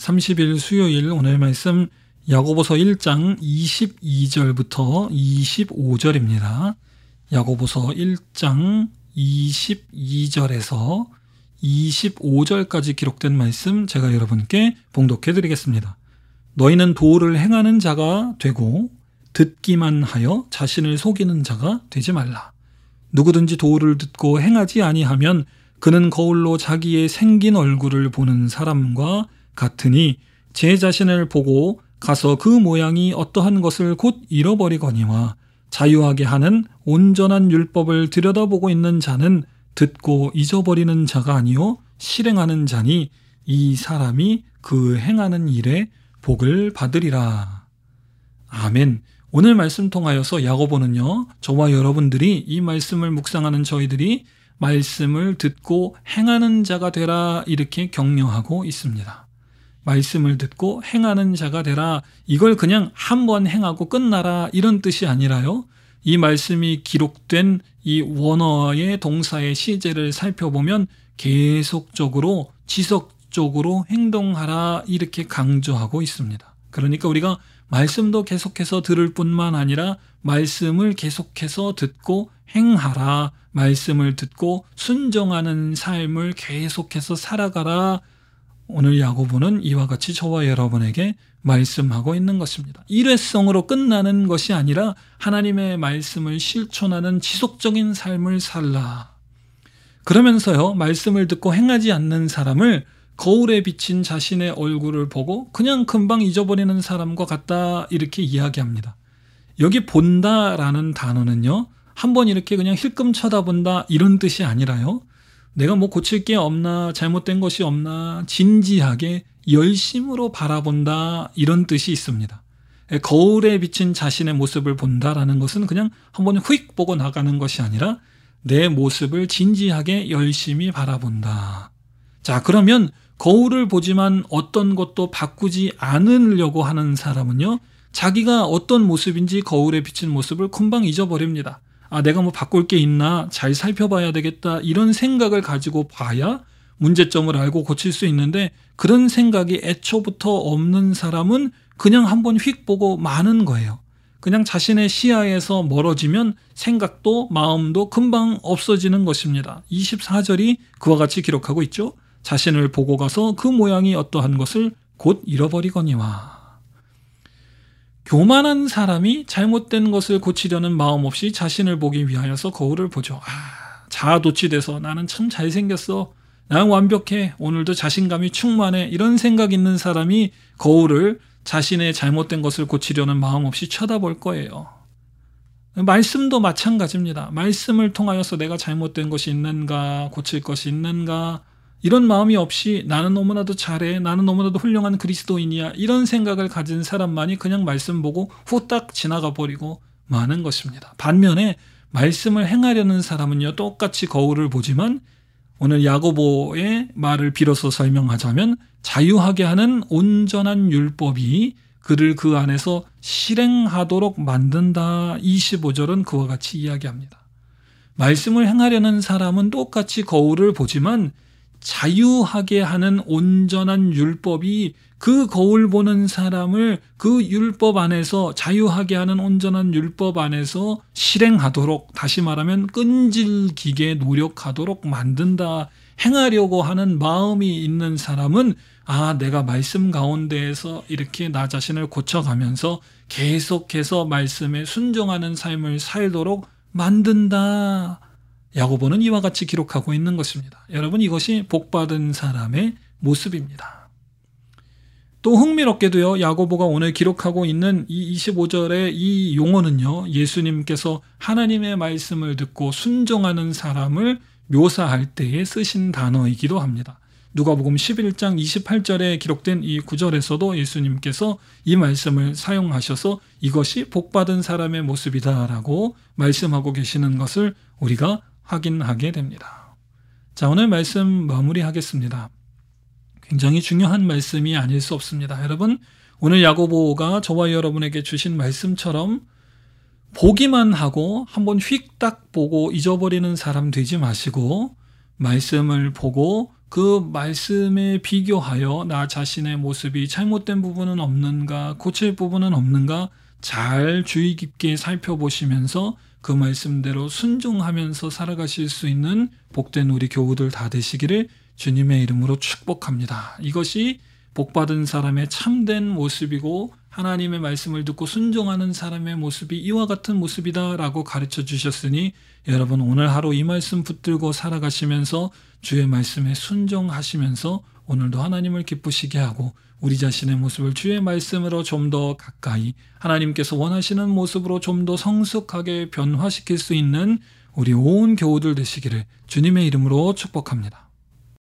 30일 수요일 오늘 말씀 야고보서 1장 22절부터 25절입니다. 야고보서 1장 22절에서 25절까지 기록된 말씀 제가 여러분께 봉독해 드리겠습니다. 너희는 도를 행하는 자가 되고 듣기만 하여 자신을 속이는 자가 되지 말라. 누구든지 도를 듣고 행하지 아니하면 그는 거울로 자기의 생긴 얼굴을 보는 사람과 같으니 제 자신을 보고 가서 그 모양이 어떠한 것을 곧 잃어버리거니와 자유하게 하는 온전한 율법을 들여다보고 있는 자는 듣고 잊어버리는 자가 아니요 실행하는 자니 이 사람이 그 행하는 일에 복을 받으리라. 아멘. 오늘 말씀 통하여서 야고보는요, 저와 여러분들이 이 말씀을 묵상하는 저희들이 말씀을 듣고 행하는 자가 되라 이렇게 격려하고 있습니다. 말씀을 듣고 행하는 자가 되라, 이걸 그냥 한번 행하고 끝나라 이런 뜻이 아니라요, 이 말씀이 기록된 이 원어의 동사의 시제를 살펴보면 계속적으로 지속적으로 행동하라 이렇게 강조하고 있습니다. 그러니까 우리가 말씀도 계속해서 들을 뿐만 아니라 말씀을 계속해서 듣고 행하라, 말씀을 듣고 순종하는 삶을 계속해서 살아가라. 오늘 야고보는 이와 같이 저와 여러분에게 말씀하고 있는 것입니다. 일회성으로 끝나는 것이 아니라 하나님의 말씀을 실천하는 지속적인 삶을 살라. 그러면서요, 말씀을 듣고 행하지 않는 사람을 거울에 비친 자신의 얼굴을 보고 그냥 금방 잊어버리는 사람과 같다 이렇게 이야기합니다. 여기 본다라는 단어는요, 한번 이렇게 그냥 힐끔 쳐다본다 이런 뜻이 아니라요, 내가 뭐 고칠 게 없나, 잘못된 것이 없나 진지하게 열심으로 바라본다 이런 뜻이 있습니다. 거울에 비친 자신의 모습을 본다라는 것은 그냥 한번 휙 보고 나가는 것이 아니라 내 모습을 진지하게 열심히 바라본다. 자, 그러면 거울을 보지만 어떤 것도 바꾸지 않으려고 하는 사람은요, 자기가 어떤 모습인지 거울에 비친 모습을 금방 잊어버립니다. 아, 내가 뭐 바꿀 게 있나, 잘 살펴봐야 되겠다 이런 생각을 가지고 봐야 문제점을 알고 고칠 수 있는데, 그런 생각이 애초부터 없는 사람은 그냥 한번 휙 보고 마는 거예요. 그냥 자신의 시야에서 멀어지면 생각도 마음도 금방 없어지는 것입니다. 24절이 그와 같이 기록하고 있죠. 자신을 보고 가서 그 모양이 어떠한 것을 곧 잃어버리거니와. 교만한 사람이 잘못된 것을 고치려는 마음 없이 자신을 보기 위하여서 거울을 보죠. 자아도취돼서 나는 참 잘생겼어, 나는 완벽해, 오늘도 자신감이 충만해, 이런 생각 있는 사람이 거울을 자신의 잘못된 것을 고치려는 마음 없이 쳐다볼 거예요. 말씀도 마찬가지입니다. 말씀을 통하여서 내가 잘못된 것이 있는가, 고칠 것이 있는가, 이런 마음이 없이 나는 너무나도 잘해, 나는 너무나도 훌륭한 그리스도인이야, 이런 생각을 가진 사람만이 그냥 말씀 보고 후딱 지나가 버리고 마는 것입니다. 반면에 말씀을 행하려는 사람은요, 똑같이 거울을 보지만 오늘 야고보의 말을 빌어서 설명하자면 자유하게 하는 온전한 율법이 그를 그 안에서 실행하도록 만든다. 25절은 그와 같이 이야기합니다. 말씀을 행하려는 사람은 똑같이 거울을 보지만 자유하게 하는 온전한 율법이 그 거울 보는 사람을 그 율법 안에서, 자유하게 하는 온전한 율법 안에서 실행하도록, 다시 말하면 끈질기게 노력하도록 만든다. 행하려고 하는 마음이 있는 사람은 내가 말씀 가운데에서 이렇게 나 자신을 고쳐가면서 계속해서 말씀에 순종하는 삶을 살도록 만든다. 야고보는 이와 같이 기록하고 있는 것입니다. 여러분, 이것이 복받은 사람의 모습입니다. 또 흥미롭게도요, 야고보가 오늘 기록하고 있는 이 25절의 이 용어는요, 예수님께서 하나님의 말씀을 듣고 순종하는 사람을 묘사할 때에 쓰신 단어이기도 합니다. 누가복음 11장 28절에 기록된 이 구절에서도 예수님께서 이 말씀을 사용하셔서 이것이 복받은 사람의 모습이다라고 말씀하고 계시는 것을 우리가 확인하게 됩니다. 자, 오늘 말씀 마무리하겠습니다. 굉장히 중요한 말씀이 아닐 수 없습니다. 여러분, 오늘 야고보가 저와 여러분에게 주신 말씀처럼 보기만 하고 한번 휙딱 보고 잊어버리는 사람 되지 마시고 말씀을 보고 그 말씀에 비교하여 나 자신의 모습이 잘못된 부분은 없는가, 고칠 부분은 없는가 잘 주의 깊게 살펴보시면서 그 말씀대로 순종하면서 살아가실 수 있는 복된 우리 교우들 다 되시기를 주님의 이름으로 축복합니다. 이것이 복받은 사람의 참된 모습이고 하나님의 말씀을 듣고 순종하는 사람의 모습이 이와 같은 모습이다라고 가르쳐 주셨으니 여러분 오늘 하루 이 말씀 붙들고 살아가시면서 주의 말씀에 순종하시면서 오늘도 하나님을 기쁘시게 하고 우리 자신의 모습을 주의 말씀으로 좀 더 가까이 하나님께서 원하시는 모습으로 좀 더 성숙하게 변화시킬 수 있는 우리 온 교우들 되시기를 주님의 이름으로 축복합니다.